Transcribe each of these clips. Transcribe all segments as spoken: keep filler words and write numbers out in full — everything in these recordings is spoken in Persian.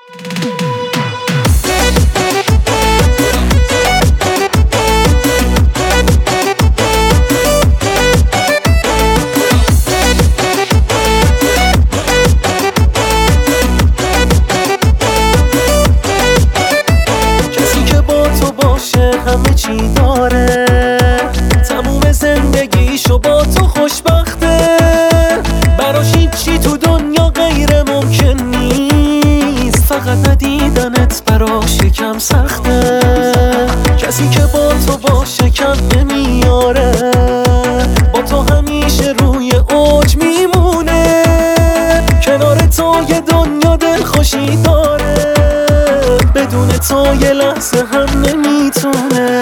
همه چی داره، تموم زندگیشو با تو خوشبخته، براش هیچی تو دنیا غیر ممکن نیست، فقط ندیدنت براش یکم سخته. کسی که با تو باشه کم نمیاره، با تو همیشه روی اوج میمونه، کنار تو یه دنیا دلخوشی داره، بدون تو یه لحظه هم نمیتونه.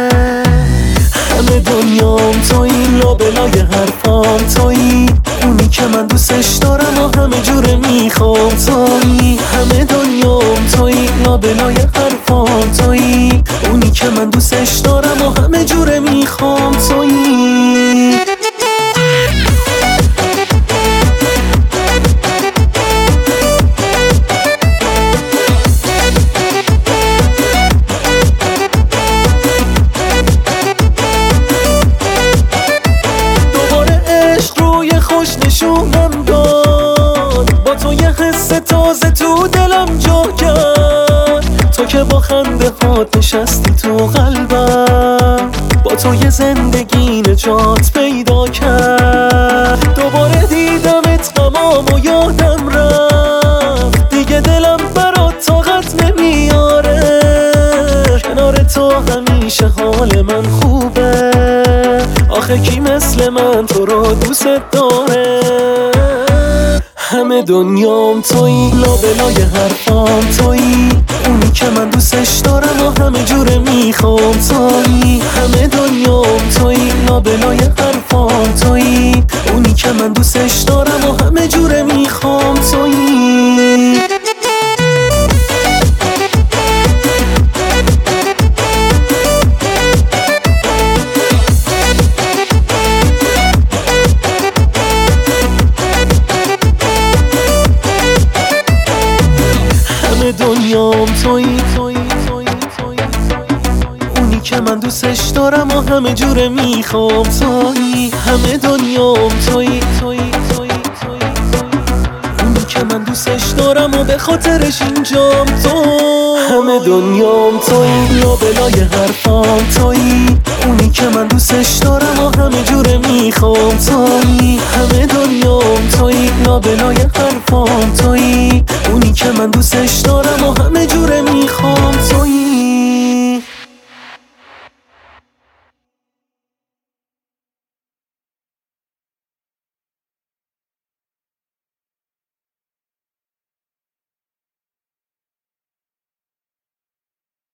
همه دنیام تویی، لابلای حرفام تویی، اونی که من دوستش دارم و همه جوره میخوام تویی. همه دنیام تویی، لابلای حرفام تویی، اونی که من دوستش دارم و همه جوره میخوام تویی. خوش نشونم داد، با تو یه حس تازه تو دلم جا کرد، تو که با خنده هات نشستی تو قلبم، با تو یه زندگی نجات پیدا کرد. دوباره دیدمت غمام و یادم رفت، دیگه دلم برات طاقت نمیاره، کنار تو همیشه حال من خوبه، آخه کی مثل من تو رو دوست داره. همه دنیام تویی، لابلای حرفام تویی، اونی که من دوستش دارم و همه جوره میخوام تویی. همه دنیام تویی، لابلای حرفام تویی، اونی که من دوستش دارم و همه جوره میخوام تویی. دنیام تویی، اونی که من دوستش دارم و همه جوره میخوام تویی. همه دنیام تویی، اونی که من دوستش دارم و به خاطرش اینجام تو. همه دنیام تویی، لابلای حرفام تویی، اونی که من دوستش دارم و همه جوره میخوام تویی. همه دنیام تویی، لابلای حرفام تویی، اونی که من دوستش دارم